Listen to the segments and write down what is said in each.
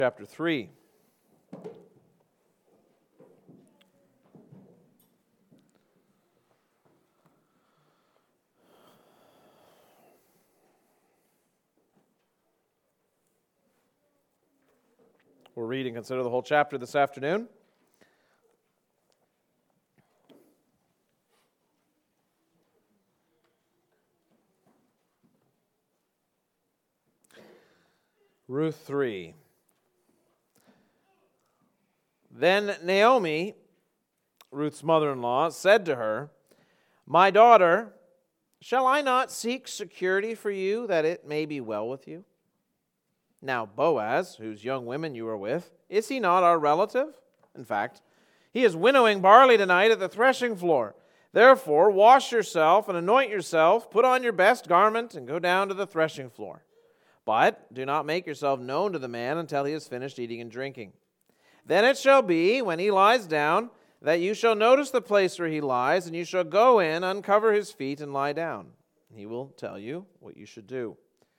Chapter 3. We'll read and consider the whole chapter this afternoon. Ruth 3. Then Naomi, Ruth's mother-in-law, said to her, "My daughter, shall I not seek security for you, that it may be well with you? Now Boaz, whose young women you are with, is he not our relative? In fact, he is winnowing barley tonight at the threshing floor. Therefore, wash yourself and anoint yourself, put on your best garment, and go down to the threshing floor. But do not make yourself known to the man until he has finished eating and drinking. Then it shall be, when he lies down, that you shall notice the place where he lies, and you shall go in, uncover his feet, and lie down. He will tell you what you should do."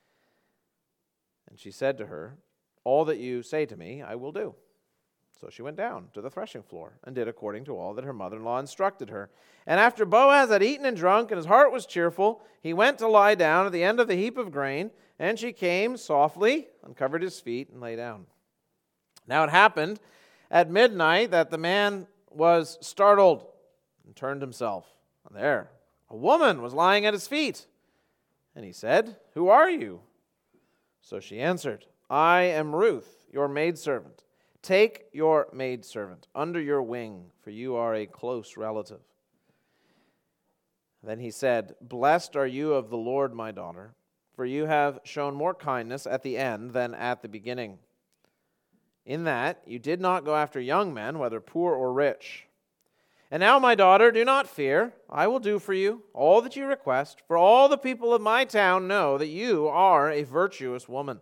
And she said to her, "All that you say to me, I will do." So she went down to the threshing floor, and did according to all that her mother-in-law instructed her. And after Boaz had eaten and drunk, and his heart was cheerful, he went to lie down at the end of the heap of grain, and she came softly, uncovered his feet, and lay down. Now it happened at midnight that the man was startled and turned himself. And there, a woman was lying at his feet. And he said, "Who are you?" So she answered, "I am Ruth, your maidservant. Take your maidservant under your wing, for you are a close relative." Then he said, "Blessed are you of the Lord, my daughter, for you have shown more kindness at the end than at the beginning, in that you did not go after young men, whether poor or rich. And now, my daughter, do not fear. I will do for you all that you request, for all the people of my town know that you are a virtuous woman.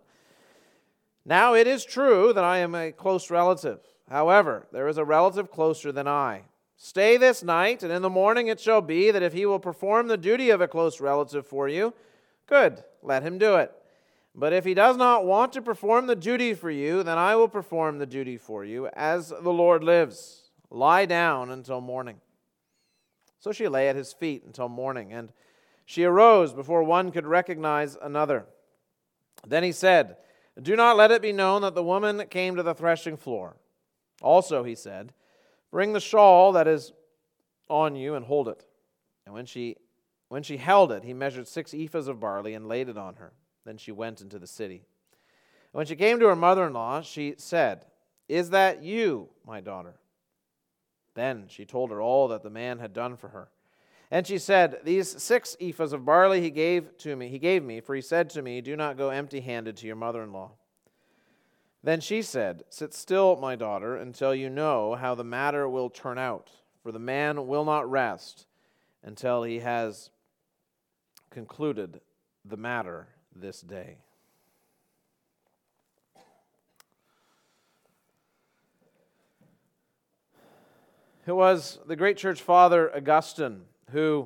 Now it is true that I am a close relative. However, there is a relative closer than I. Stay this night, and in the morning it shall be that if he will perform the duty of a close relative for you, good, let him do it. But if he does not want to perform the duty for you, then I will perform the duty for you, as the Lord lives. Lie down until morning." So she lay at his feet until morning, and she arose before one could recognize another. Then he said, "Do not let it be known that the woman came to the threshing floor." Also he said, "Bring the shawl that is on you and hold it." And when she held it, he measured 6 ephahs of barley and laid it on her. Then she went into the city. When she came to her mother-in-law, she said, "Is that you, my daughter?" Then she told her all that the man had done for her. And she said, "These 6 ephahs of barley he gave me, for he said to me, 'Do not go empty-handed to your mother-in-law.'" Then she said, "Sit still, my daughter, until you know how the matter will turn out, for the man will not rest until he has concluded the matter this day." It was the great church father Augustine who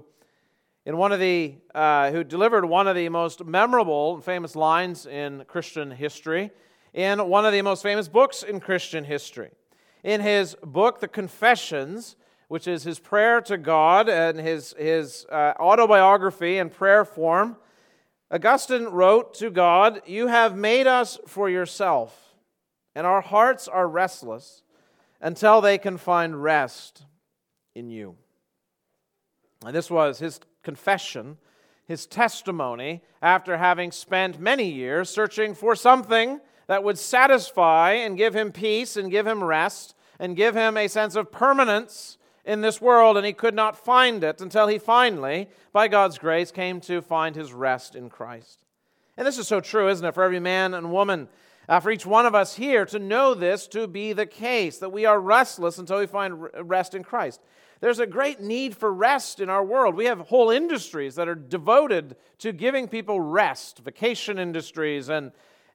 delivered one of the most memorable and famous lines in Christian history in one of the most famous books in Christian history. In his book, The Confessions, which is his prayer to God and his autobiography in prayer form, Augustine wrote to God, "You have made us for yourself, and our hearts are restless until they can find rest in you." And this was his confession, his testimony, after having spent many years searching for something that would satisfy and give him peace and give him rest and give him a sense of permanence in this world, and he could not find it until he finally, by God's grace, came to find his rest in Christ. And this is so true, isn't it, for every man and woman, for each one of us here to know this to be the case, that we are restless until we find rest in Christ. There's a great need for rest in our world. We have whole industries that are devoted to giving people rest, vacation industries and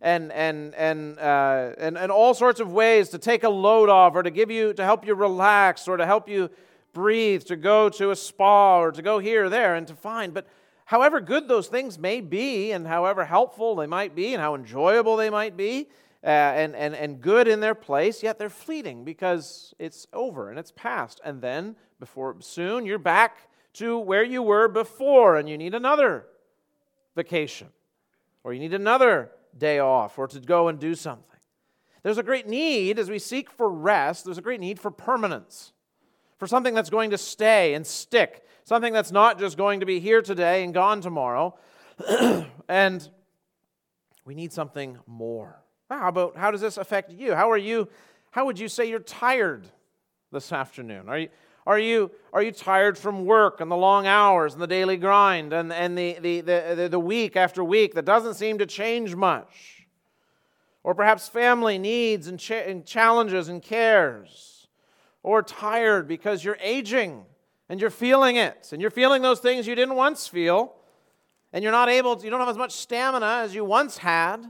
all sorts of ways to take a load off, or to help you relax, or to help you breathe, to go to a spa, or to go here or there and to find. But however good those things may be, and however helpful they might be, and how enjoyable they might be, and good in their place, yet they're fleeting because it's over and it's past. And then soon you're back to where you were before, and you need another vacation, or you need another day off, or to go and do something. There's a great need, as we seek for rest, there's a great need for permanence, for something that's going to stay and stick, something that's not just going to be here today and gone tomorrow. And we need something more. How does this affect you? How would you say you're tired this afternoon? Are you tired from work and the long hours and the daily grind and the week after week that doesn't seem to change much? Or perhaps family needs and challenges and cares. Or tired because you're aging and you're feeling it. And you're feeling those things you didn't once feel. And you don't have as much stamina as you once had.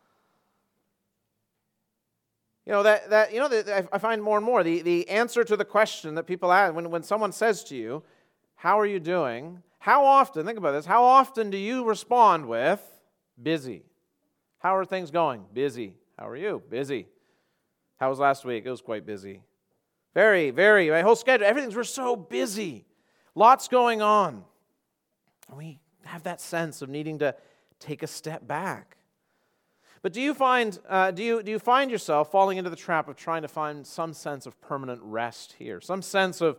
I find more and more the answer to the question that people ask when someone says to you, "How are you doing?" How often, think about this, how often do you respond with, "Busy"? How are things going? Busy. How are you? Busy. How was last week? It was quite busy. Very, very, my whole schedule, we're so busy. Lots going on. And we have that sense of needing to take a step back. But do you find yourself falling into the trap of trying to find some sense of permanent rest here? Some sense of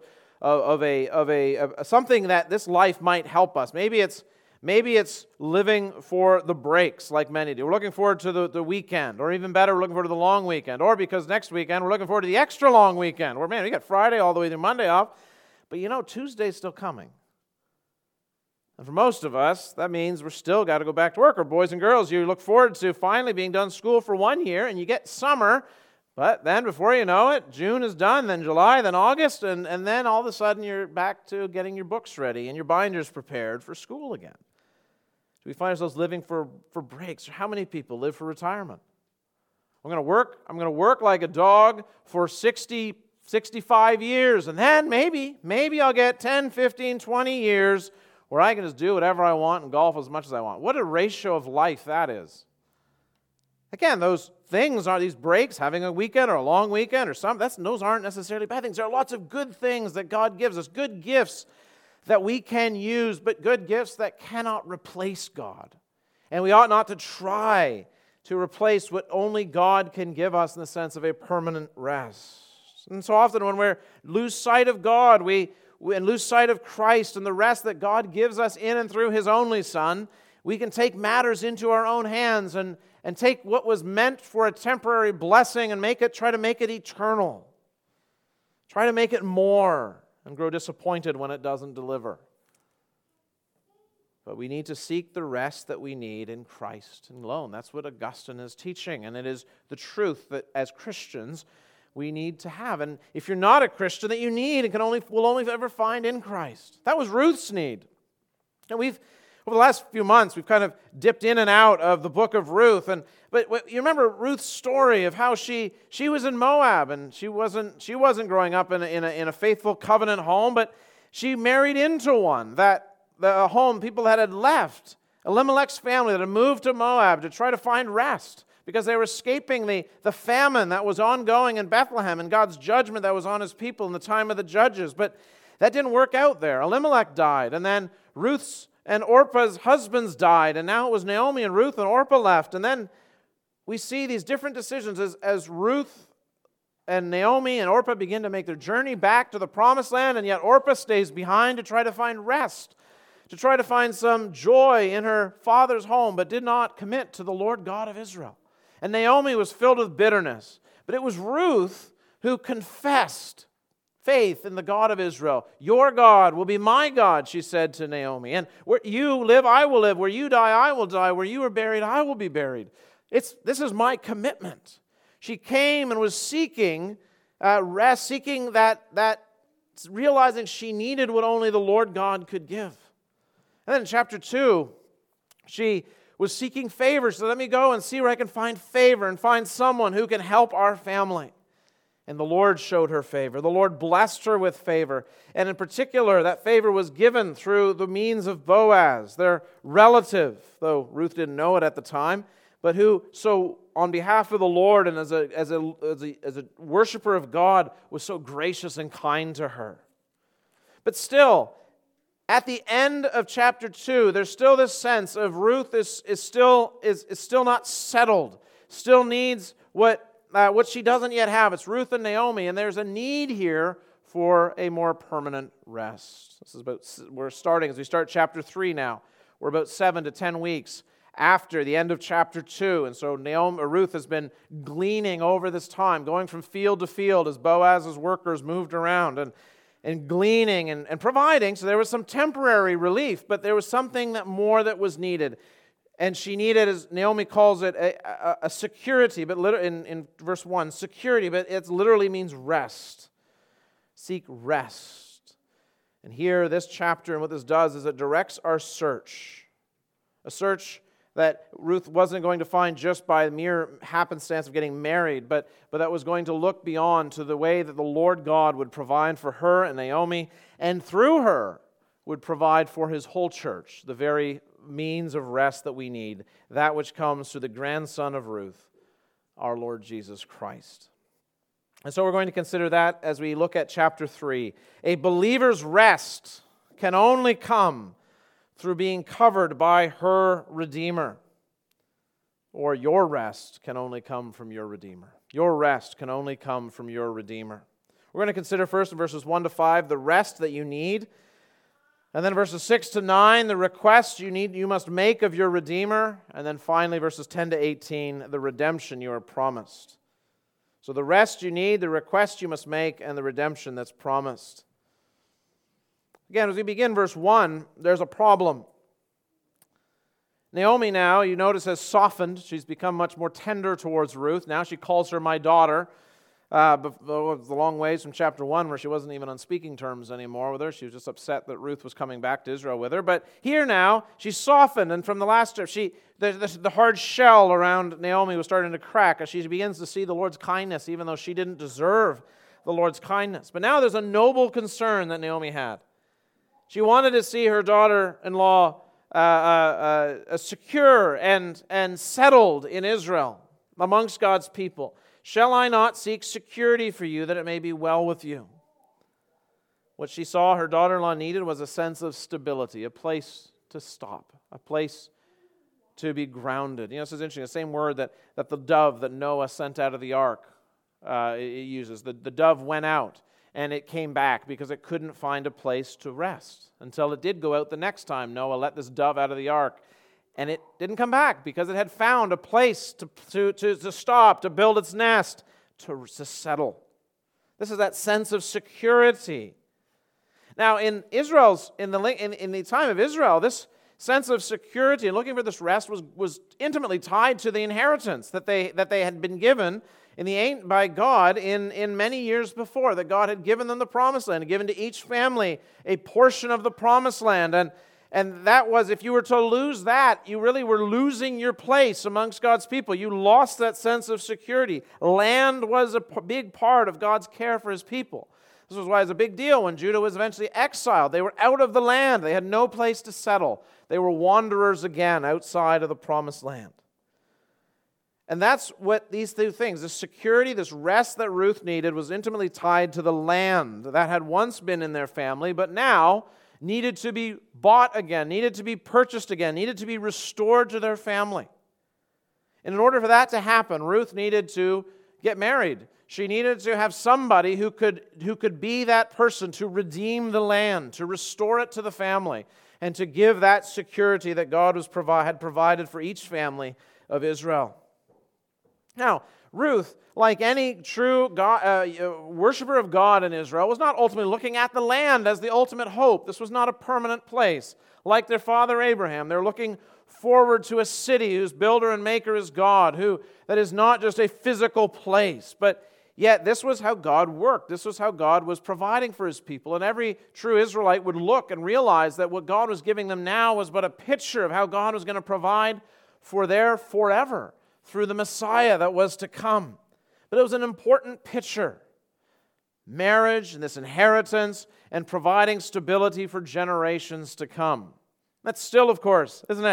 something that this life might help us. Maybe it's living for the breaks, like many do. We're looking forward to the weekend, or even better, we're looking forward to the long weekend. Or because next weekend we're looking forward to the extra long weekend. Where we got Friday all the way through Monday off, but Tuesday's still coming. And for most of us, that means we're still got to go back to work. Or boys and girls, you look forward to finally being done school for 1 year, and you get summer, but then before you know it, June is done, then July, then August, and then all of a sudden you're back to getting your books ready and your binders prepared for school again. Do we find ourselves living for breaks? How many people live for retirement? I'm going to work like a dog for 60, 65 years, and then maybe I'll get 10, 15, 20 years where I can just do whatever I want and golf as much as I want. What a ratio of life that is. Again, those things are these breaks, having a weekend or a long weekend or something, those aren't necessarily bad things. There are lots of good things that God gives us, good gifts that we can use, but good gifts that cannot replace God. And we ought not to try to replace what only God can give us in the sense of a permanent rest. And so often when we lose sight of God, we lose sight of Christ and the rest that God gives us in and through His only Son, we can take matters into our own hands and take what was meant for a temporary blessing and try to make it eternal. Try to make it more and grow disappointed when it doesn't deliver. But we need to seek the rest that we need in Christ alone. That's what Augustine is teaching, and it is the truth that as Christians we need to have. And if you're not a Christian, that you need and will only ever find in Christ. That was Ruth's need. And over the last few months, we've kind of dipped in and out of the book of Ruth. But you remember Ruth's story of how she was in Moab, and she wasn't growing up in a faithful covenant home, but she married into one, the home people that had left. Elimelech's family that had moved to Moab to try to find rest, because they were escaping the famine that was ongoing in Bethlehem and God's judgment that was on His people in the time of the judges. But that didn't work out there. Elimelech died, and then Ruth's and Orpah's husbands died, and now it was Naomi and Ruth and Orpah left. And then we see these different decisions as Ruth and Naomi and Orpah begin to make their journey back to the promised land, and yet Orpah stays behind to try to find rest, to try to find some joy in her father's home, but did not commit to the Lord God of Israel. And Naomi was filled with bitterness. But it was Ruth who confessed faith in the God of Israel. Your God will be my God, she said to Naomi. And where you live, I will live. Where you die, I will die. Where you are buried, I will be buried. This is my commitment. She came and was seeking rest, seeking that realizing she needed what only the Lord God could give. And then in chapter 2, she was seeking favor. So let me go and see where I can find favor and find someone who can help our family. And the Lord showed her favor. The Lord blessed her with favor. And in particular, that favor was given through the means of Boaz, their relative, though Ruth didn't know it at the time. but who, so on behalf of the Lord and as a worshiper of God, was so gracious and kind to her. But still, at the end of chapter 2, there's still this sense of Ruth is still not settled, still needs what she doesn't yet have. It's Ruth and Naomi, and there's a need here for a more permanent rest. We're starting, as we start chapter 3 now, we're about 7 to 10 weeks after the end of chapter 2. And so Ruth has been gleaning over this time, going from field to field as Boaz's workers moved around and gleaning and providing. So there was some temporary relief, but there was something more that was needed. And she needed, as Naomi calls it, a security, but in verse 1, security, but it literally means rest. Seek rest. And here, this chapter, and what this does is it directs our search. A search that Ruth wasn't going to find just by mere happenstance of getting married, but that was going to look beyond to the way that the Lord God would provide for her and Naomi, and through her would provide for His whole church, the very means of rest that we need, that which comes through the grandson of Ruth, our Lord Jesus Christ. And so we're going to consider that as we look at chapter 3. A believer's rest can only come through being covered by her Redeemer. Or your rest can only come from your Redeemer. Your rest can only come from your Redeemer. We're going to consider first in verses 1 to 5 the rest that you need. And then verses 6 to 9, the request you must make of your Redeemer. And then finally verses 10 to 18, the redemption you are promised. So the rest you need, the request you must make, and the redemption that's promised. Again, as we begin verse 1, there's a problem. Naomi now, you notice, has softened. She's become much more tender towards Ruth. Now she calls her my daughter. But it was a long ways from chapter 1 where she wasn't even on speaking terms anymore with her. She was just upset that Ruth was coming back to Israel with her. But here now, she's softened. And from the last chapter, the hard shell around Naomi was starting to crack as she begins to see the Lord's kindness, even though she didn't deserve the Lord's kindness. But now there's a noble concern that Naomi had. She wanted to see her daughter-in-law secure and settled in Israel amongst God's people. Shall I not seek security for you that it may be well with you? What she saw her daughter-in-law needed was a sense of stability, a place to stop, a place to be grounded. You know, this is interesting. The same word that the dove that Noah sent out of the ark it uses. The dove went out and it came back because it couldn't find a place to rest until it did go out the next time Noah let this dove out of the ark. And it didn't come back because it had found a place to stop, to build its nest, to settle. This is that sense of security. Now, in the time of Israel, this sense of security and looking for this rest was intimately tied to the inheritance that they had been given by God in many years before. That God had given them the promised land, given to each family a portion of the promised land, and that was, if you were to lose that, you really were losing your place amongst God's people. You lost that sense of security. Land was a big part of God's care for His people. This was why it was a big deal when Judah was eventually exiled. They were out of the land. They had no place to settle. They were wanderers again outside of the promised land. And that's what these two things, this security, this rest that Ruth needed, was intimately tied to the land that had once been in their family, but now needed to be bought again, needed to be purchased again, needed to be restored to their family. And in order for that to happen, Ruth needed to get married. She needed to have somebody who could be that person to redeem the land, to restore it to the family, and to give that security that God had provided for each family of Israel. Now, Ruth, like any true worshiper of God in Israel, was not ultimately looking at the land as the ultimate hope. This was not a permanent place. Like their father Abraham, they're looking forward to a city whose builder and maker is God, that is not just a physical place. But yet this was how God worked. This was how God was providing for His people. And every true Israelite would look and realize that what God was giving them now was but a picture of how God was going to provide for their forever through the Messiah that was to come. But it was an important picture. Marriage and this inheritance and providing stability for generations to come. That's still, of course, isn't it?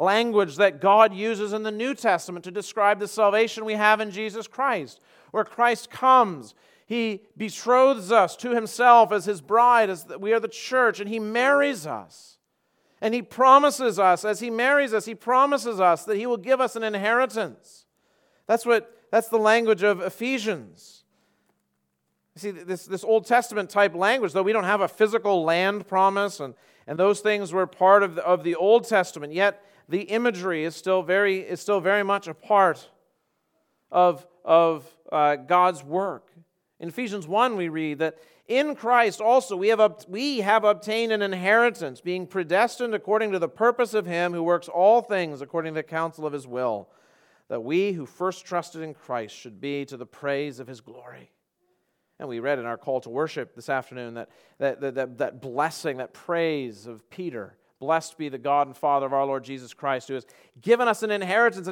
language that God uses in the New Testament to describe the salvation we have in Jesus Christ, where Christ comes. He betroths us to Himself as His bride, as we are the church, and He marries us. And He promises us, as He marries us, He promises us that He will give us an inheritance. That's the language of Ephesians. You see, this Old Testament type language, though we don't have a physical land promise, and those things were part of the Old Testament, yet the imagery is still very much a part of God's work. In Ephesians 1, we read that in Christ also we have obtained an inheritance, being predestined according to the purpose of Him who works all things according to the counsel of His will, that we who first trusted in Christ should be to the praise of His glory. And we read in our call to worship this afternoon that blessing, that praise of Peter. Blessed be the God and Father of our Lord Jesus Christ, who has given us an inheritance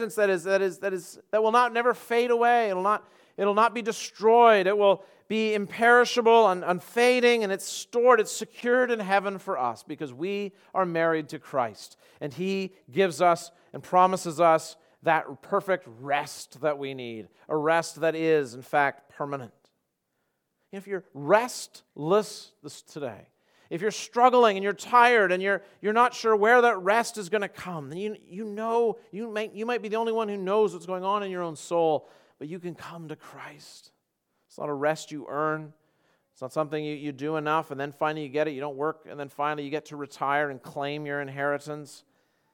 that will not never fade away. It'll not be destroyed. It will be imperishable and unfading, and it's stored, it's secured in heaven for us because we are married to Christ. And He gives us and promises us that perfect rest that we need, a rest that is, in fact, permanent. If you're restless today, if you're struggling and you're tired and you're not sure where that rest is going to come, then you might be the only one who knows what's going on in your own soul, but you can come to Christ. It's not a rest you earn. It's not something you do enough and then finally you get it. You don't work and then finally you get to retire and claim your inheritance.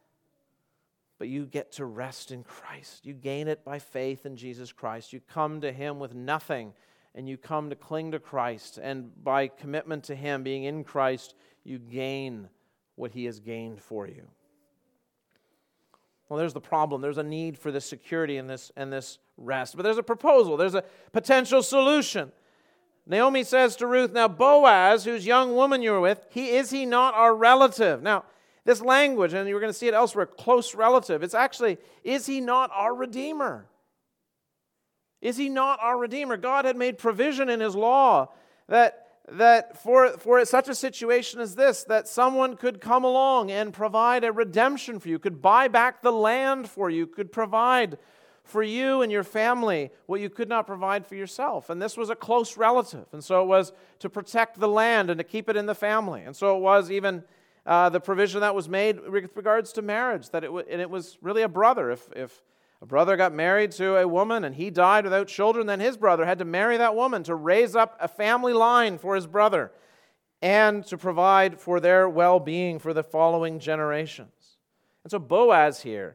But you get to rest in Christ. You gain it by faith in Jesus Christ. You come to Him with nothing, and you come to cling to Christ, and by commitment to Him, being in Christ, you gain what He has gained for you. Well, there's the problem. There's a need for this security and this rest. But there's a proposal. There's a potential solution. Naomi says to Ruth, now Boaz, whose young woman you were with, is he not our relative? Now, this language, and you're going to see it elsewhere, close relative, it's actually, is he not our Redeemer? Is He not our Redeemer? God had made provision in His law that for such a situation as this, that someone could come along and provide a redemption for you, could buy back the land for you, could provide for you and your family what you could not provide for yourself. And this was a close relative. And so it was to protect the land and to keep it in the family. And so it was even the provision that was made with regards to marriage, and it was really a brother. If a brother got married to a woman and he died without children, then his brother had to marry that woman to raise up a family line for his brother and to provide for their well-being for the following generations. And so Boaz here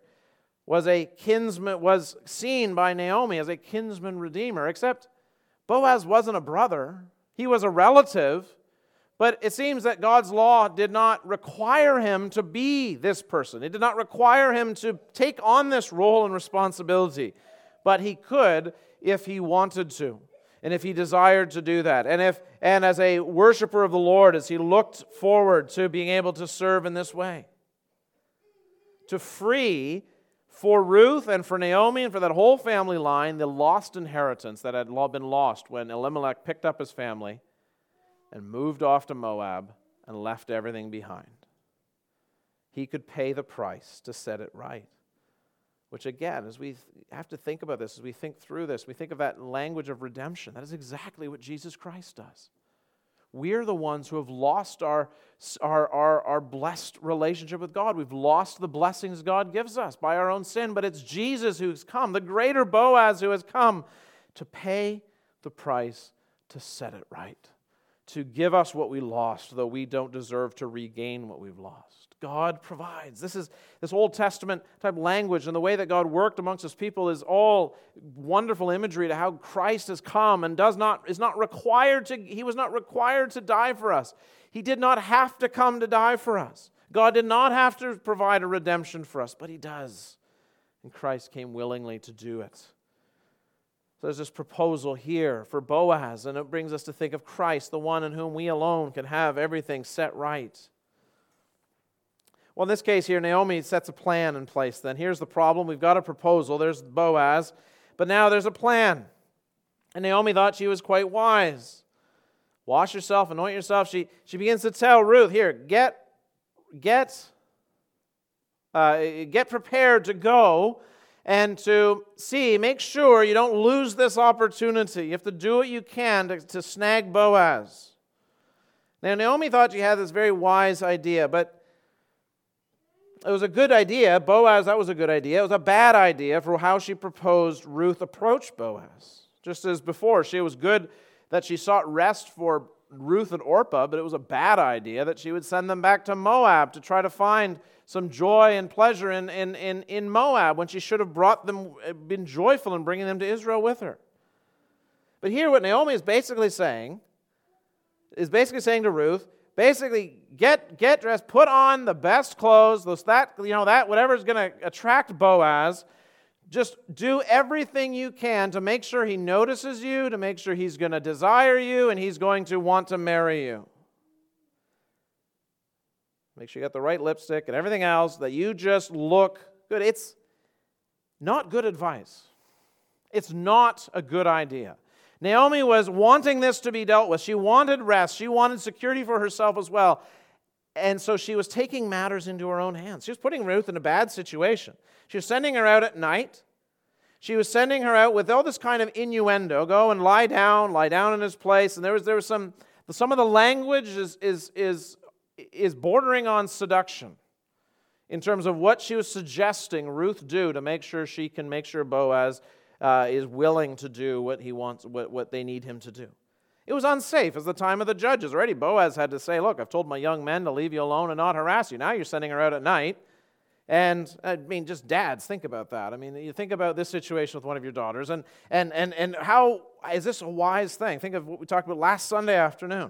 was seen by Naomi as a kinsman redeemer, except Boaz wasn't a brother. He was a relative. But it seems that God's law did not require him to be this person. It did not require him to take on this role and responsibility. But he could if he wanted to, and if he desired to do that. And as a worshiper of the Lord, as he looked forward to being able to serve in this way. To free for Ruth and for Naomi and for that whole family line the lost inheritance that had been lost when Elimelech picked up his family and moved off to Moab and left everything behind. He could pay the price to set it right. Which again, as we have to think about this, as we think through this, we think of that language of redemption. That is exactly what Jesus Christ does. We're the ones who have lost our blessed relationship with God. We've lost the blessings God gives us by our own sin, but it's Jesus who's come, the greater Boaz who has come to pay the price to set it right. To give us what we lost, though we don't deserve to regain what we've lost. God provides. This Old Testament type language and the way that God worked amongst His people is all wonderful imagery to how Christ has come and He was not required to die for us. He did not have to come to die for us. God did not have to provide a redemption for us, but He does. And Christ came willingly to do it. There's this proposal here for Boaz, and it brings us to think of Christ, the one in whom we alone can have everything set right. Well, in this case here, Naomi sets a plan in place then. Here's the problem. We've got a proposal. There's Boaz, but now there's a plan. And Naomi thought she was quite wise. Wash yourself, anoint yourself. She begins to tell Ruth, here, get Get prepared to go and to make sure you don't lose this opportunity. You have to do what you can to snag Boaz. Now, Naomi thought she had this very wise idea, but it was a good idea. Boaz, that was a good idea. It was a bad idea for how she proposed Ruth approach Boaz. Just as before, she was good that she sought rest for Ruth and Orpah, but it was a bad idea that she would send them back to Moab to try to find some joy and pleasure in Moab when she should have been joyful in bringing them to Israel with her. But here what Naomi is basically saying to Ruth, basically get dressed, put on the best clothes, whatever is going to attract Boaz. Just do everything you can to make sure he notices you, to make sure he's going to desire you, and he's going to want to marry you. Make sure you got the right lipstick and everything else, that you just look good. It's not good advice. It's not a good idea. Naomi was wanting this to be dealt with. She wanted rest. She wanted security for herself as well. And so she was taking matters into her own hands. She was putting Ruth in a bad situation. She was sending her out at night. She was sending her out with all this kind of innuendo. Go and lie down in his place. And there was some of the language is bordering on seduction in terms of what she was suggesting Ruth do to make sure she can make sure Boaz is willing to do what he wants, what they need him to do. It was unsafe as the time of the judges. Already Boaz had to say, look, I've told my young men to leave you alone and not harass you. Now you're sending her out at night. And I mean, just dads, think about that. I mean, you think about this situation with one of your daughters, and how is this a wise thing? Think of what we talked about last Sunday afternoon.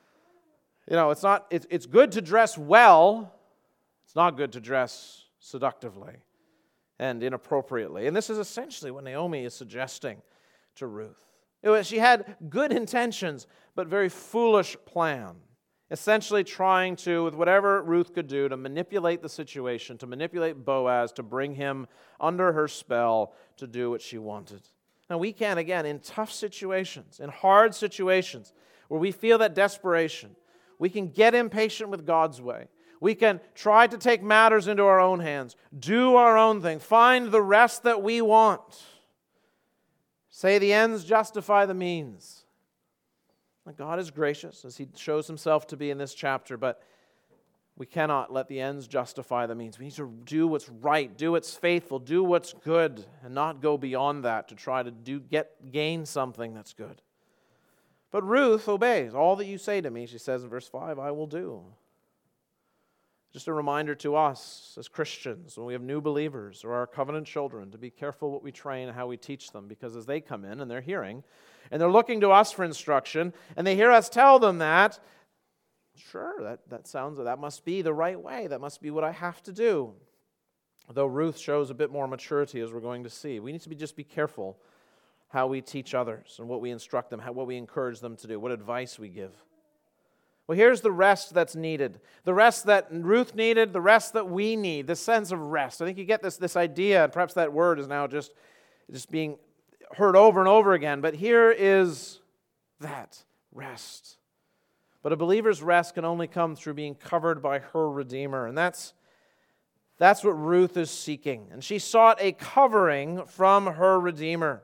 It's good to dress well. It's not good to dress seductively and inappropriately. And this is essentially what Naomi is suggesting to Ruth. She had good intentions, but very foolish plan. Essentially trying to, with whatever Ruth could do, to manipulate the situation, to manipulate Boaz, to bring him under her spell, to do what she wanted. Now we can, again, in tough situations, in hard situations, where we feel that desperation, we can get impatient with God's way. We can try to take matters into our own hands, do our own thing, find the rest that we want. Say the ends justify the means. God is gracious, as He shows Himself to be in this chapter, but we cannot let the ends justify the means. We need to do what's right, do what's faithful, do what's good, and not go beyond that to try to gain something that's good. But Ruth obeys. All that you say to me, she says in verse 5, I will do. Just a reminder to us as Christians, when we have new believers or our covenant children, to be careful what we train and how we teach them, because as they come in and they're hearing, and they're looking to us for instruction, and they hear us tell them that, sure, that must be the right way. That must be what I have to do. Though Ruth shows a bit more maturity, as we're going to see. We need to just be careful how we teach others and what we instruct them, what we encourage them to do, what advice we give. Well, here's the rest that's needed. The rest that Ruth needed, the rest that we need, this sense of rest. I think you get this idea, and perhaps that word is now just being heard over and over again, but here is that rest. But a believer's rest can only come through being covered by her Redeemer, and that's what Ruth is seeking. And she sought a covering from her Redeemer.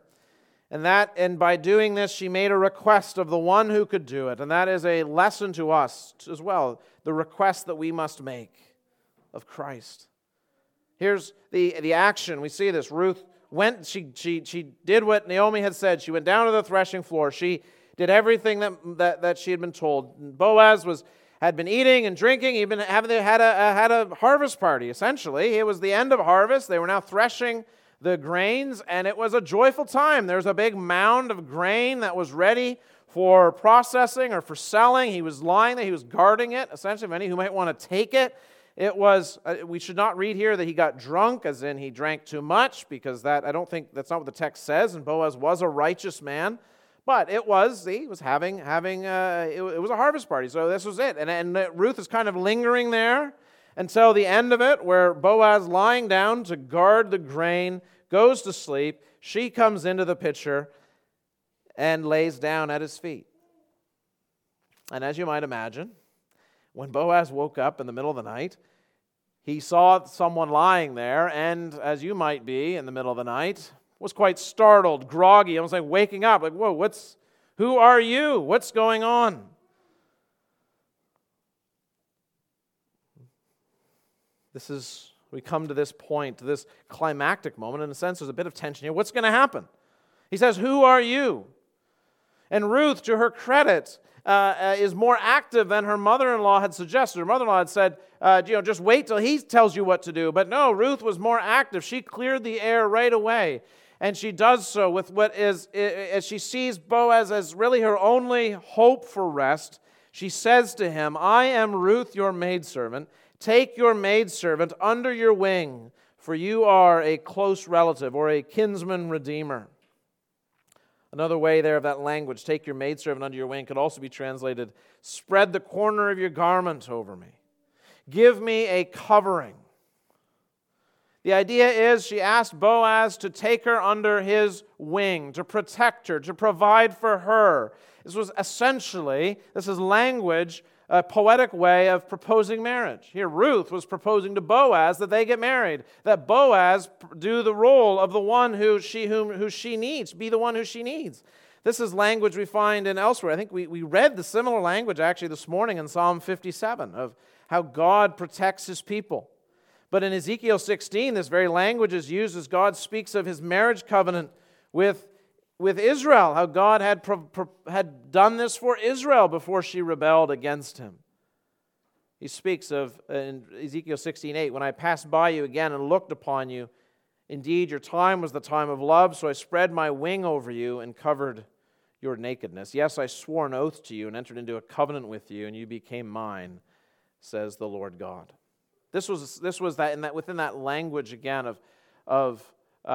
And by doing this, she made a request of the one who could do it. And that is a lesson to us as well, the request that we must make of Christ. Here's the action. We see this. Ruth went, she did what Naomi had said. She went down to the threshing floor. She did everything that she had been told. Boaz had been eating and drinking. He had a harvest party, essentially. It was the end of harvest. They were now threshing the grains, and it was a joyful time. There was a big mound of grain that was ready for processing or for selling. He was lying there. He was guarding it, essentially, of any who might want to take it. It was, we should not read here that he got drunk, as in he drank too much, because I don't think that's not what the text says, and Boaz was a righteous man. But he was having it was a harvest party, so this was it. And Ruth is kind of lingering there until the end of it, where Boaz, lying down to guard the grain, goes to sleep. She comes into the picture and lays down at his feet. And as you might imagine, when Boaz woke up in the middle of the night, He saw someone lying there, and as you might be in the middle of the night, was quite startled, groggy, almost like waking up, like, whoa, who are you? What's going on? We come to this point, to this climactic moment. In a sense, there's a bit of tension here. What's going to happen? He says, who are you? And Ruth, to her credit, is more active than her mother-in-law had suggested. Her mother-in-law had said, just wait till he tells you what to do. But no, Ruth was more active. She cleared the air right away. And she does so with what is, as she sees Boaz as really her only hope for rest. She says to him, I am Ruth, your maidservant. Take your maidservant under your wing, for you are a close relative or a kinsman redeemer. Another way there of that language, take your maidservant under your wing, could also be translated, spread the corner of your garment over me. Give me a covering. The idea is she asked Boaz to take her under his wing, to protect her, to provide for her. This is language, a poetic way of proposing marriage. Here, Ruth was proposing to Boaz that they get married, that Boaz do the role of the one who she needs, be the one who she needs. This is language we find in elsewhere. I think we read the similar language actually this morning in Psalm 57 of how God protects his people. But in Ezekiel 16, this very language is used as God speaks of his marriage covenant with Israel, how God had done this for Israel before she rebelled against him. He speaks of, in Ezekiel 16:8, when I passed by you again and looked upon you, indeed your time was the time of love, so I spread my wing over you and covered your nakedness. Yes, I swore an oath to you and entered into a covenant with you, and you became mine, says the Lord God. This was that within that language again of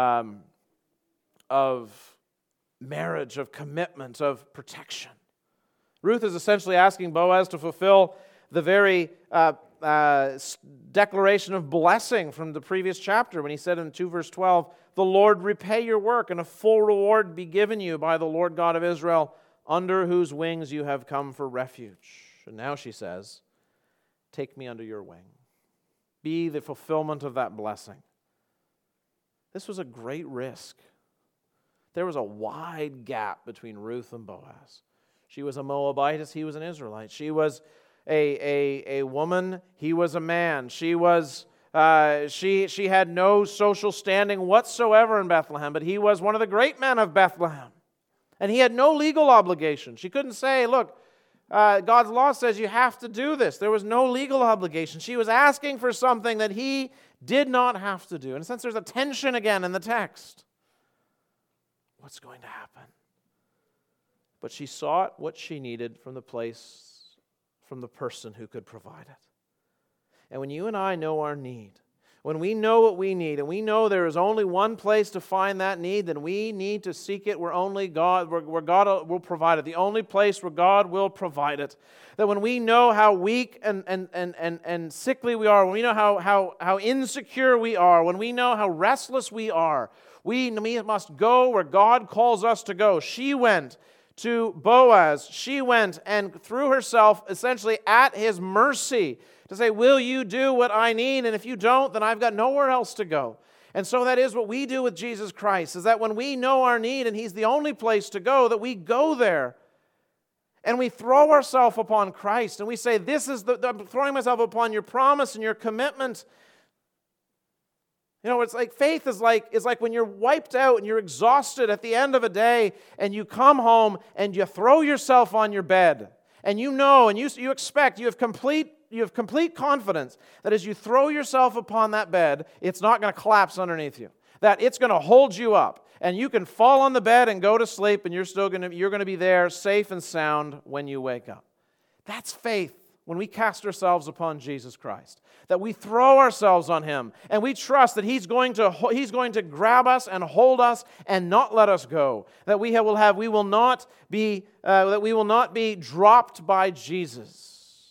marriage, of commitment, of protection. Ruth is essentially asking Boaz to fulfill the very declaration of blessing from the previous chapter when he said in 2 verse 12, the Lord repay your work and a full reward be given you by the Lord God of Israel, under whose wings you have come for refuge. And now she says, take me under your wing. Be the fulfillment of that blessing. This was a great risk. There was a wide gap between Ruth and Boaz. She was a Moabitess, he was an Israelite. She was a woman, he was a man. She had no social standing whatsoever in Bethlehem, but he was one of the great men of Bethlehem. And he had no legal obligation. She couldn't say, look, God's law says you have to do this. There was no legal obligation. She was asking for something that he did not have to do. In a sense, there's a tension again in the text. What's going to happen? But she sought what she needed from the person who could provide it. And when you and I know our need, when we know what we need, and we know there is only one place to find that need, then we need to seek it where God will provide it. The only place where God will provide it. That when we know how weak and sickly we are, when we know how insecure we are, when we know how restless we are, we must go where God calls us to go. She went to Boaz. She went and threw herself essentially at his mercy to say, will you do what I need? And if you don't, then I've got nowhere else to go. And so that is what we do with Jesus Christ, is that when we know our need and he's the only place to go, that we go there and we throw ourselves upon Christ and we say, I'm throwing myself upon your promise and your commitment. You know, it's like faith is like when you're wiped out and you're exhausted at the end of a day and you come home and you throw yourself on your bed and you know and you expect, you have complete confidence that as you throw yourself upon that bed, it's not going to collapse underneath you, that it's going to hold you up and you can fall on the bed and go to sleep and you're going to be there safe and sound when you wake up. That's faith. When we cast ourselves upon Jesus Christ, that we throw ourselves on him and we trust that he's going to grab us and hold us and not let us go, that we will not be dropped by Jesus.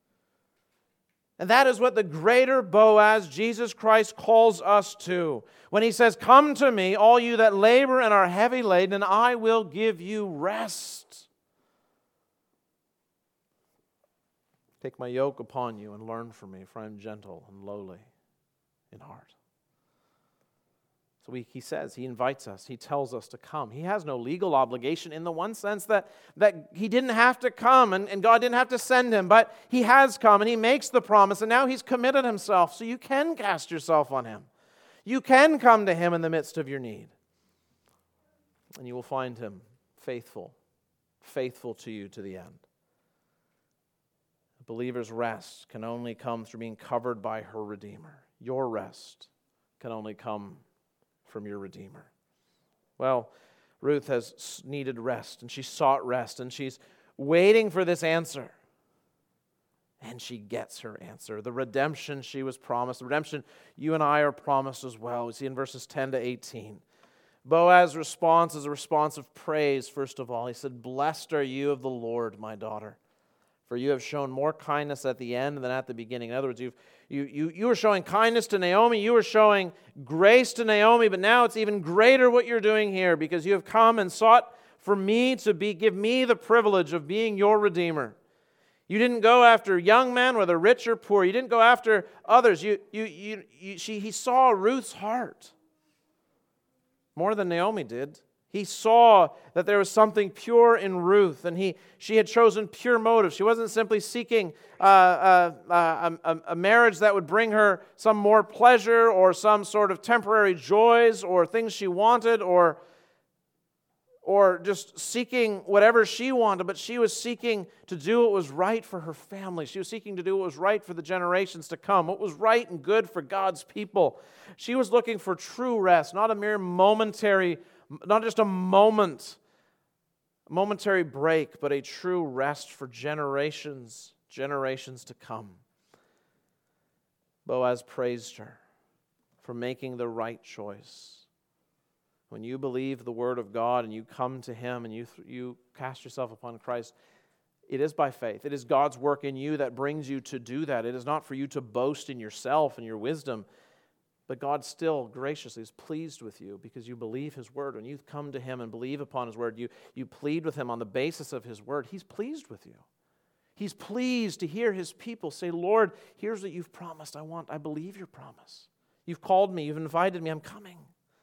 And that is what the greater Boaz, Jesus Christ, calls us to when he says, come to me, all you that labor and are heavy laden, and I will give you rest. Take my yoke upon you and learn from me, for I am gentle and lowly in heart. So he says, he invites us, he tells us to come. He has no legal obligation in the one sense that he didn't have to come and God didn't have to send him, but he has come and he makes the promise and now he's committed himself, so you can cast yourself on him. You can come to him in the midst of your need. And you will find him faithful to you to the end. A believer's rest can only come through being covered by her Redeemer. Your rest can only come from your Redeemer. Well, Ruth has needed rest, and she sought rest, and she's waiting for this answer. And she gets her answer. The redemption she was promised, the redemption you and I are promised as well. We see in verses 10 to 18. Boaz's response is a response of praise, first of all. He said, "Blessed are you of the Lord, my daughter, for you have shown more kindness at the end than at the beginning." In other words, you were showing kindness to Naomi, you were showing grace to Naomi, but now it's even greater what you're doing here, because you have come and sought for me to give me the privilege of being your Redeemer. You didn't go after young men, whether rich or poor. You didn't go after others. He saw Ruth's heart more than Naomi did. He saw that there was something pure in Ruth, and she had chosen pure motives. She wasn't simply seeking a marriage that would bring her some more pleasure or some sort of temporary joys or things she wanted or just seeking whatever she wanted, but she was seeking to do what was right for her family. She was seeking to do what was right for the generations to come, what was right and good for God's people. She was looking for true rest, not a mere momentary, not just a momentary break, but a true rest for generations to come. Boaz praised her for making the right choice. When you believe the Word of God and you come to Him and you cast yourself upon Christ, it is by faith. It is God's work in you that brings you to do that. It is not for you to boast in yourself and your wisdom, but God still graciously is pleased with you because you believe His Word. When you come to Him and believe upon His Word, you plead with Him on the basis of His Word. He's pleased with you. He's pleased to hear His people say, "Lord, here's what you've promised. I believe your promise. You've called me. You've invited me. I'm coming."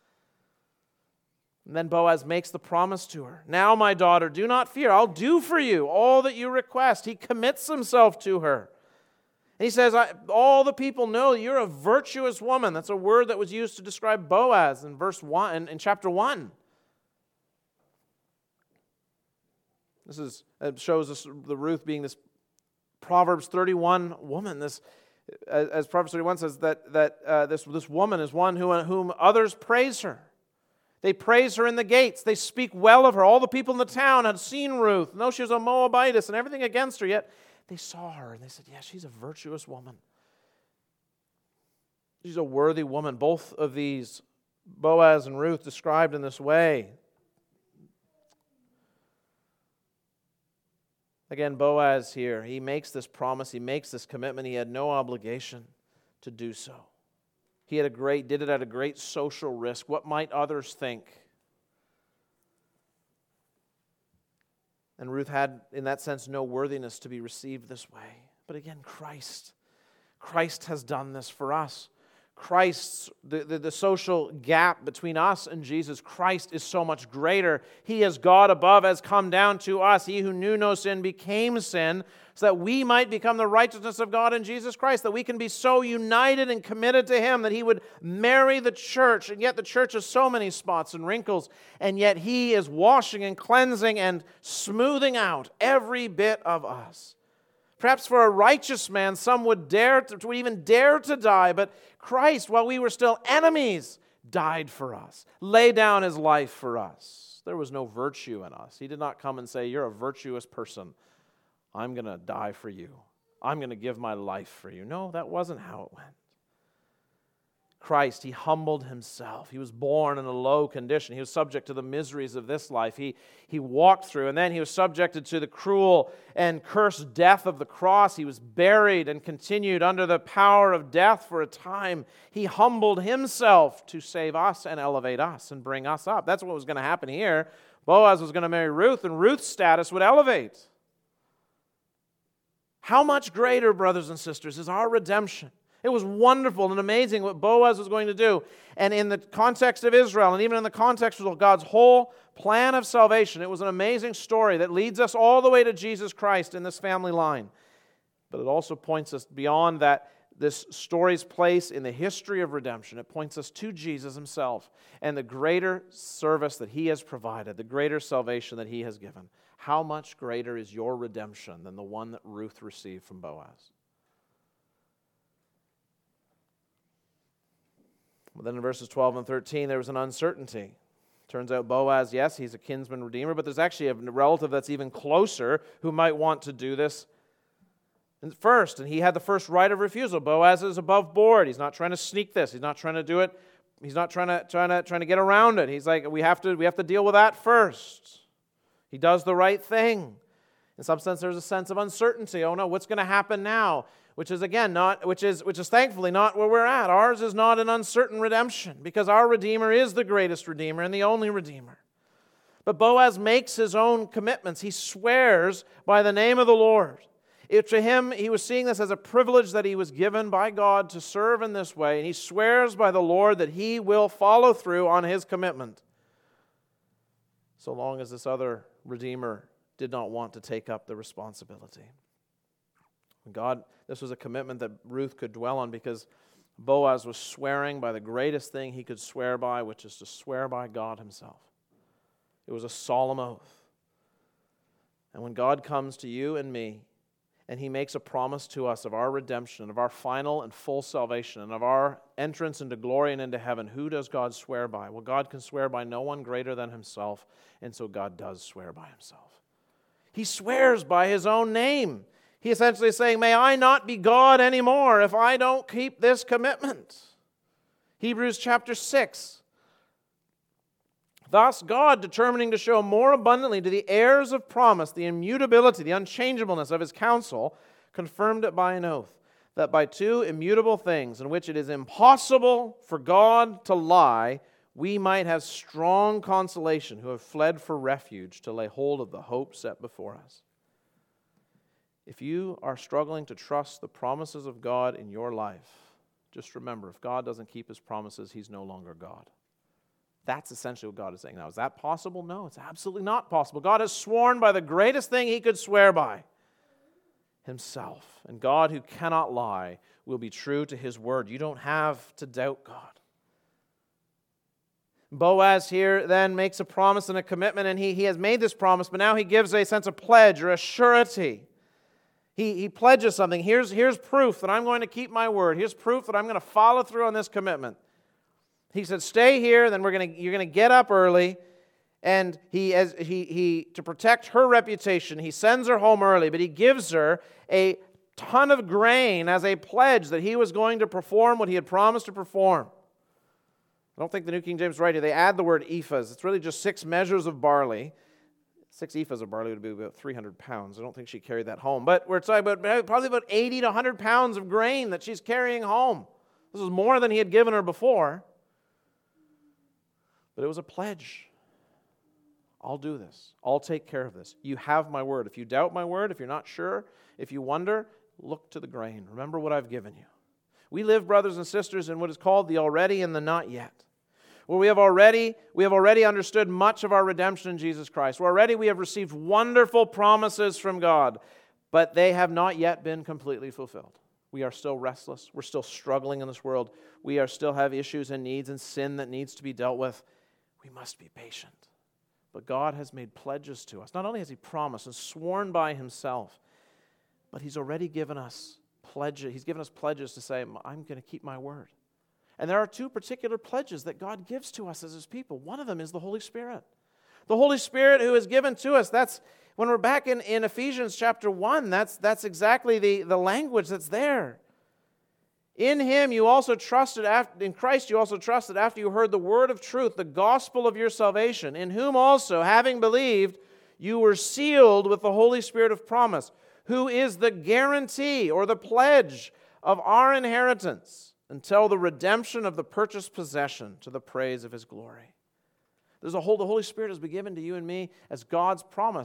And then Boaz makes the promise to her. "Now, my daughter, do not fear. I'll do for you all that you request." He commits himself to her. And he says, all the people know you're a virtuous woman. That's a word that was used to describe Boaz in verse 1, in chapter 1. It shows us the Ruth being this Proverbs 31 woman. This, as Proverbs 31 says, this woman is one whom others praise her. They praise her in the gates. They speak well of her. All the people in the town had seen Ruth. No, she was a Moabitess and everything against her, yet they saw her and they said, "Yeah, she's a virtuous woman. She's a worthy woman." Both of these, Boaz and Ruth, described in this way. Again, Boaz here, he makes this promise, he makes this commitment. He had no obligation to do so. He did it at a great social risk. What might others think? And Ruth had, in that sense, no worthiness to be received this way. But again, Christ has done this for us. The social gap between us and Jesus Christ is so much greater. He, as God above, has come down to us. He who knew no sin became sin so that we might become the righteousness of God in Jesus Christ, that we can be so united and committed to Him that He would marry the church. And yet the church has so many spots and wrinkles, and yet He is washing and cleansing and smoothing out every bit of us. Perhaps for a righteous man, some would even dare to die, but Christ, while we were still enemies, died for us, laid down His life for us. There was no virtue in us. He did not come and say, "You're a virtuous person. I'm going to die for you. I'm going to give my life for you." No, that wasn't how it went. Christ, He humbled Himself. He was born in a low condition. He was subject to the miseries of this life. He walked through, and then He was subjected to the cruel and cursed death of the cross. He was buried and continued under the power of death for a time. He humbled Himself to save us and elevate us and bring us up. That's what was going to happen here. Boaz was going to marry Ruth, and Ruth's status would elevate. How much greater, brothers and sisters, is our redemption? It was wonderful and amazing what Boaz was going to do. And in the context of Israel, and even in the context of God's whole plan of salvation, it was an amazing story that leads us all the way to Jesus Christ in this family line. But it also points us beyond that, this story's place in the history of redemption. It points us to Jesus himself and the greater service that he has provided, the greater salvation that he has given. How much greater is your redemption than the one that Ruth received from Boaz? Well, then in verses 12 and 13, there was an uncertainty. Turns out Boaz, yes, he's a kinsman redeemer, but there's actually a relative that's even closer who might want to do this first, and he had the first right of refusal. Boaz is above board. He's not trying to sneak this. He's not trying to do it. He's not trying to get around it. He's like, we have to deal with that first. He does the right thing. In some sense, there's a sense of uncertainty. Oh no, what's going to happen now? Which is again which is thankfully not where we're at. Ours is not an uncertain redemption because our Redeemer is the greatest Redeemer and the only Redeemer. But Boaz makes his own commitments. He swears by the name of the Lord. To him, he was seeing this as a privilege that he was given by God to serve in this way, and he swears by the Lord that he will follow through on his commitment, so long as this other Redeemer did not want to take up the responsibility. This was a commitment that Ruth could dwell on because Boaz was swearing by the greatest thing he could swear by, which is to swear by God himself. It was a solemn oath. And when God comes to you and me, and he makes a promise to us of our redemption, of our final and full salvation, and of our entrance into glory and into heaven, who does God swear by? Well, God can swear by no one greater than himself, and so God does swear by himself. He swears by his own name. He essentially is saying, may I not be God anymore if I don't keep this commitment. Hebrews chapter 6. Thus, God, determining to show more abundantly to the heirs of promise the immutability, the unchangeableness of his counsel, confirmed it by an oath, that by two immutable things in which it is impossible for God to lie, we might have strong consolation who have fled for refuge to lay hold of the hope set before us. If you are struggling to trust the promises of God in your life, just remember, if God doesn't keep his promises, he's no longer God. That's essentially what God is saying. Now, is that possible? No, it's absolutely not possible. God has sworn by the greatest thing he could swear by, himself. And God, who cannot lie, will be true to his word. You don't have to doubt God. Boaz here then makes a promise and a commitment, and he has made this promise, but now he gives a sense of pledge or a surety. He pledges something. Here's proof that I'm going to keep my word. Here's proof that I'm going to follow through on this commitment. He said, stay here, then you're going to get up early. And he to protect her reputation, he sends her home early, but he gives her a ton of grain as a pledge that he was going to perform what he had promised to perform. I don't think the New King James is right here. They add the word ephahs. It's really just 6 measures of barley. 6 ephahs of barley would be about 300 pounds. I don't think she carried that home. But we're talking about probably about 80 to 100 pounds of grain that she's carrying home. This is more than he had given her before. But it was a pledge. I'll do this. I'll take care of this. You have my word. If you doubt my word, if you're not sure, if you wonder, look to the grain. Remember what I've given you. We live, brothers and sisters, in what is called the already and the not yet. Where we have already understood much of our redemption in Jesus Christ. Where we have received wonderful promises from God, but they have not yet been completely fulfilled. We are still restless. We're still struggling in this world. We still have issues and needs and sin that needs to be dealt with. We must be patient. But God has made pledges to us. Not only has he promised and sworn by himself, but he's already given us pledges. He's given us pledges to say, I'm going to keep my word. And there are 2 particular pledges that God gives to us as his people. One of them is the Holy Spirit. The Holy Spirit who is given to us. That's when we're back in Ephesians chapter 1, that's exactly the language that's there. In him you also trusted, in Christ you also trusted after you heard the word of truth, the gospel of your salvation, in whom also, having believed, you were sealed with the Holy Spirit of promise, who is the guarantee or the pledge of our inheritance until the redemption of the purchased possession to the praise of his glory. The Holy Spirit has been given to you and me as God's promise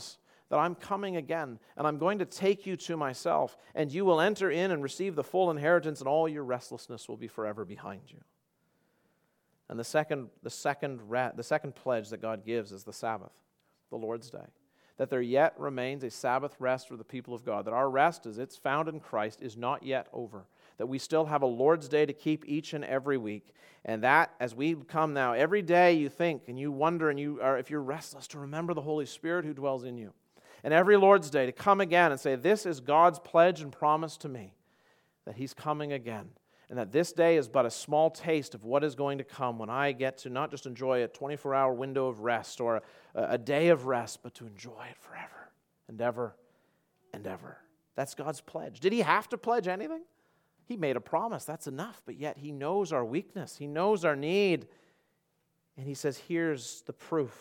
that I'm coming again, and I'm going to take you to myself, and you will enter in and receive the full inheritance, and all your restlessness will be forever behind you. And the second pledge that God gives is the Sabbath, the Lord's Day. That there yet remains a Sabbath rest for the people of God. That our rest, as it's found in Christ, is not yet over. That we still have a Lord's Day to keep each and every week. And that, as we come now, every day you think and you wonder, and if you're restless, to remember the Holy Spirit who dwells in you. And every Lord's Day to come again and say, this is God's pledge and promise to me, that He's coming again. And that this day is but a small taste of what is going to come when I get to not just enjoy a 24-hour window of rest or a day of rest, but to enjoy it forever and ever and ever. That's God's pledge. Did He have to pledge anything? He made a promise. That's enough. But yet He knows our weakness. He knows our need. And He says, here's the proof.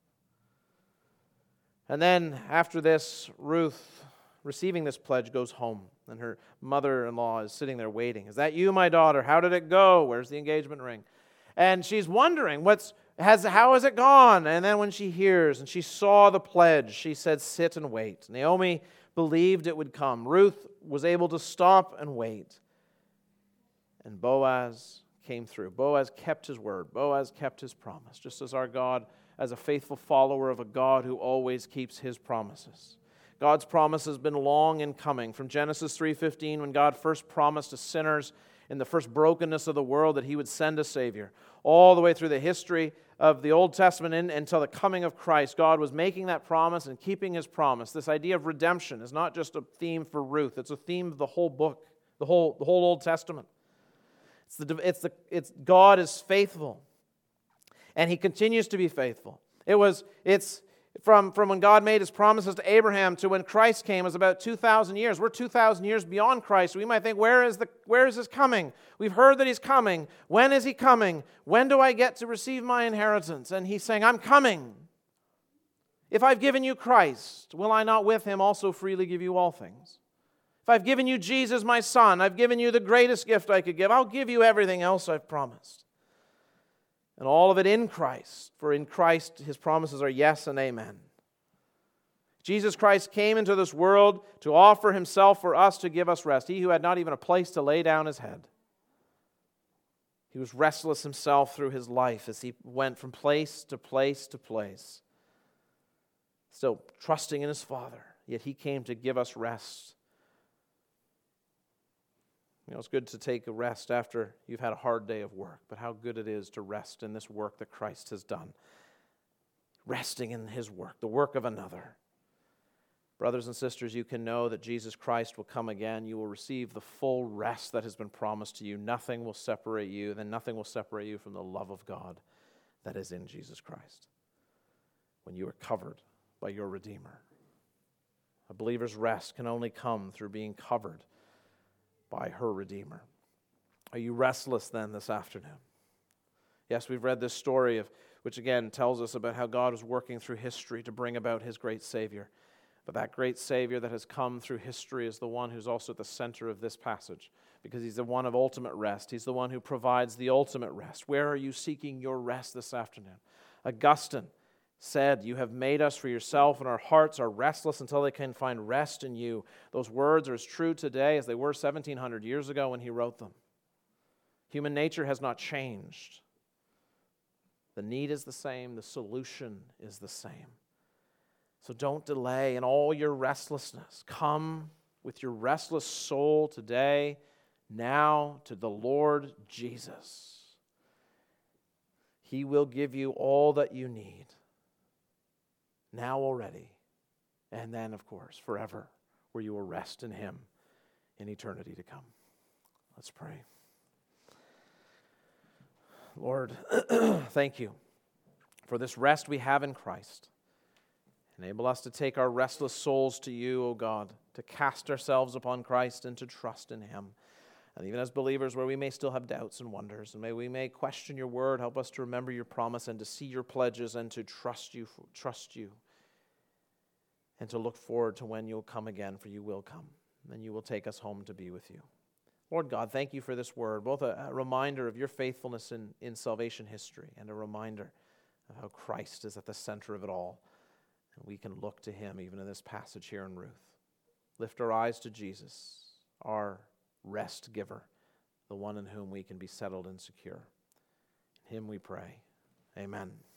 And then after this, Ruth, receiving this pledge, goes home. And her mother-in-law is sitting there waiting. Is that you, my daughter? How did it go? Where's the engagement ring? And she's wondering, how has it gone? And then when she hears and she saw the pledge, she said, sit and wait. Naomi believed it would come. Ruth was able to stop and wait. And Boaz came through. Boaz kept his word. Boaz kept his promise, just as our God, as a faithful follower of a God who always keeps His promises. God's promise has been long in coming. From Genesis 3:15, when God first promised to sinners in the first brokenness of the world that He would send a Savior, all the way through the history of the Old Testament until the coming of Christ, God was making that promise and keeping His promise. This idea of redemption is not just a theme for Ruth. It's a theme of the whole book, the whole Old Testament. It's God is faithful, and He continues to be faithful. It's from when God made His promises to Abraham to when Christ came is about 2,000 years. We're 2,000 years beyond Christ. We might think, where is His coming? We've heard that He's coming. When is He coming? When do I get to receive my inheritance? And He's saying, I'm coming. If I've given you Christ, will I not with Him also freely give you all things? If I've given you Jesus, my Son, I've given you the greatest gift I could give. I'll give you everything else I've promised. And all of it in Christ. For in Christ, His promises are yes and amen. Jesus Christ came into this world to offer Himself for us to give us rest. He who had not even a place to lay down His head. He was restless Himself through His life as He went from place to place to place. Still trusting in His Father. Yet He came to give us rest. It's good to take a rest after you've had a hard day of work, but how good it is to rest in this work that Christ has done. Resting in His work, the work of another. Brothers and sisters, you can know that Jesus Christ will come again. You will receive the full rest that has been promised to you. Nothing will separate you, then nothing will separate you from the love of God that is in Jesus Christ. When you are covered by your Redeemer. A believer's rest can only come through being covered by her Redeemer. Are you restless then this afternoon? Yes, we've read this story which again tells us about how God was working through history to bring about His great Savior. But that great Savior that has come through history is the one who's also at the center of this passage, because He's the one of ultimate rest. He's the one who provides the ultimate rest. Where are you seeking your rest this afternoon? Augustine said, you have made us for yourself, and our hearts are restless until they can find rest in you. Those words are as true today as they were 1,700 years ago when he wrote them. Human nature has not changed. The need is the same. The solution is the same. So don't delay in all your restlessness. Come with your restless soul today, now, to the Lord Jesus. He will give you all that you need. Now already, and then, of course, forever, where you will rest in Him in eternity to come. Let's pray. Lord, thank You for this rest we have in Christ. Enable us to take our restless souls to You, O God, to cast ourselves upon Christ and to trust in Him. And even as believers, where we may still have doubts and wonders, and we may question Your word, help us to remember Your promise and to see Your pledges and to trust You, and to look forward to when You'll come again, for You will come, and You will take us home to be with You. Lord God, thank You for this word, both a reminder of Your faithfulness in salvation history and a reminder of how Christ is at the center of it all. And we can look to him even in this passage here in Ruth. Lift our eyes to Jesus, our rest giver, the one in whom we can be settled and secure. In him we pray. Amen.